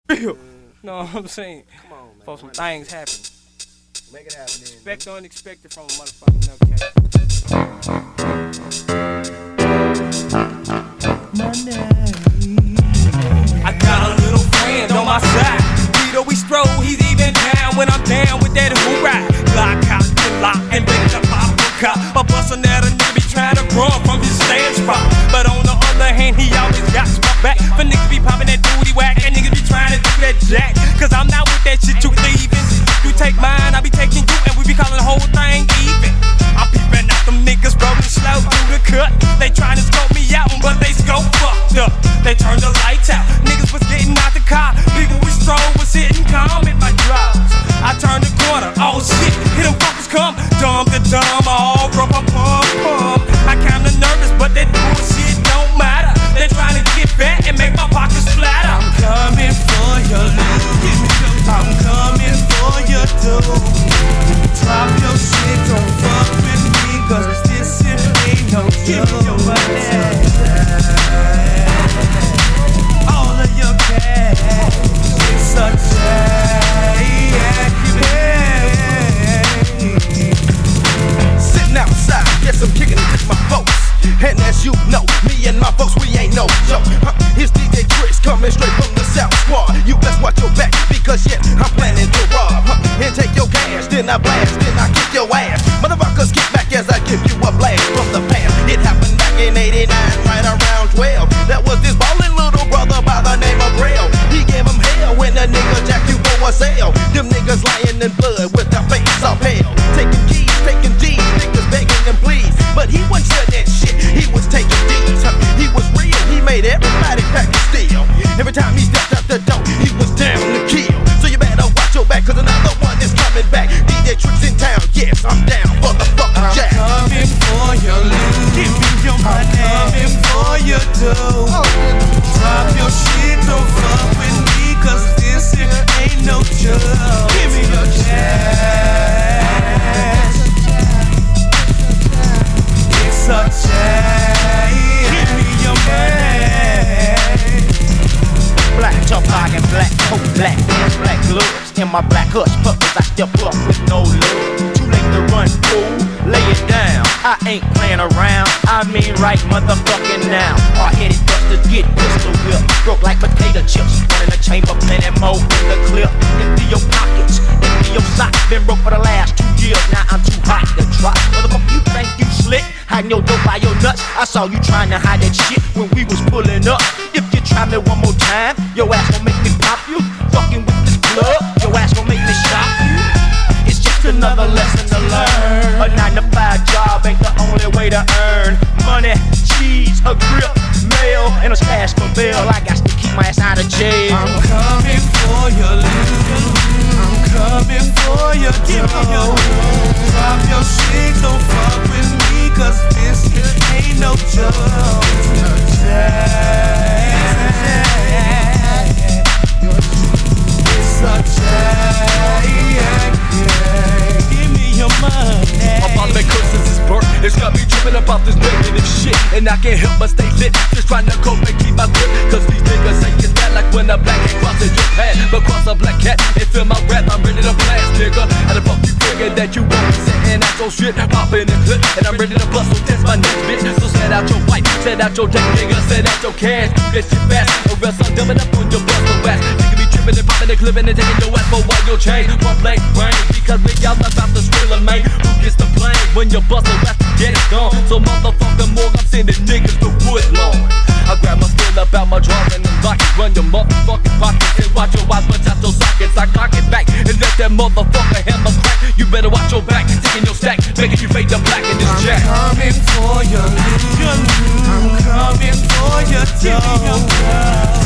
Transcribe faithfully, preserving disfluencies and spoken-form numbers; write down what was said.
real. Know what I'm saying? Come on, man. For some things happen. Make it happen. Expect the unexpected from a motherfucking nutcase. I got a little friend on my side. Vito, we stroll, he's even down when I'm down with that hoorah. Lock out, lock, and ready to pop a cop. A bustin' at a nigga be trying to run from his stand spot. But on the other hand, he always got my back. For niggas be poppin' that booty whack, and niggas be trying to do that jack. Cause I'm not with that shit you leaving. You take mine, I be taking you, and we be calling the whole thing even. I'm peeping out them niggas rolling slow through the cut. They trying to scope me out, but they scope fucked up. They turned the lights out, niggas was getting out the car. Nigga we stroll was sitting calm in my drugs. I turned the corner, oh shit, here them fuckers come. Dumb to dumb, all rub a pump pump. I kinda nervous, but that bullshit don't matter. They trying to get back and make my pockets flatter. I'm coming for your loot. I'm coming for your dough. Drop your shit, don't fuck with me, cause this shit ain't no joke. Give me your money, all of your cash. It's a sitting outside, yes I'm kicking it with my folks. And as you know, me and my folks, we ain't no joke. Huh? Here's D J Chris coming straight from the South Squad. You best watch your back, because yeah, I'm planning to rob. Huh? And take your cash, then I blast, then I kick your ass. Motherfuckers, get back as I give you a blast from the past. It happened back in eighty-nine, right around twelve. That was this ballin' little brother by the name of Rail. He gave him hell when a nigga jacked you for a sale. Them niggas lying in blood with their face all pale. Taking keys, taking G's, niggas begging them please. But he wasn't sure that shit, he was taking D's. Huh? He was real, he made everybody pack his steel. Every time he stepped out the door, he was down to kill. So you better watch your back, cause another one is coming back. D J Tricks in town, yes, I'm down for the fucking jack. I'm coming for your loot. Give me your money. I'm coming for your dough. Drop your shit, don't fuck with me, cause this shit ain't no joke. Give me your cash. It's a jack. Give me your money. Black top and black coat, black pants, black gloves. In my black hush puppies, I step up with no love. Too late to run, fool, lay it down. I ain't playing around, I mean right motherfucking now. Hard-headed busters get pistol whipped, broke like potato chips. One in the chamber, plenty more in the clip. Empty your pockets, empty your socks. Been broke for the last two years, now I'm too hot to drop. Motherfucker, you think you slick? Hiding your dope by your nuts. I saw you trying to hide that shit when we was pulling up. If you try me one more time, your ass gon' make me pop you. Fucking with this plug, your ass gon' make me shop you. It's just another lesson to learn. A nine to five job ain't the only way to earn money, cheese, a grip, mail, and a stash for bail. I got to keep my ass out of jail. I'm coming for your loot. I'm coming for your dough. Drop your shit, don't fuck with me, cause this shit ain't no joke. It's a jack. It's a jack. Give me your money. My father been cooked since his birth. It's got me tripping about this negative shit, and I can't help but stay lit. Just trying to cope and keep my grip, cause these niggas say it's bad like when a black cat crosses your path. But cross a black cat and feel my rap, I'm ready to blast, nigga. And the fuck you figure that you won't be sitting out your shit, popping the clip, and I'm ready to bust, so test my next bitch. So set out your white, set out your jack, nigga, set out your cash. Do that shit fast, or else I'm dumbing up on your bust the ass. Nigga be tripping and popping and clipping and taking your ass for what your chain. One blank brain, because we y'all about to skrill a man. Who gets the blame when you bust a rap to get it gone? So motherfucking more, I'm sending niggas to Woodlawn. I grab my skill up out my drawers and unlock it. Run your motherfucking pockets and watch your eyes punch out your sockets. I cock it back and let that motherfucker hammer crack. You better watch your back, taking your stack, making you fade the black in this jack. I'm coming for your loot. I'm coming for your dough.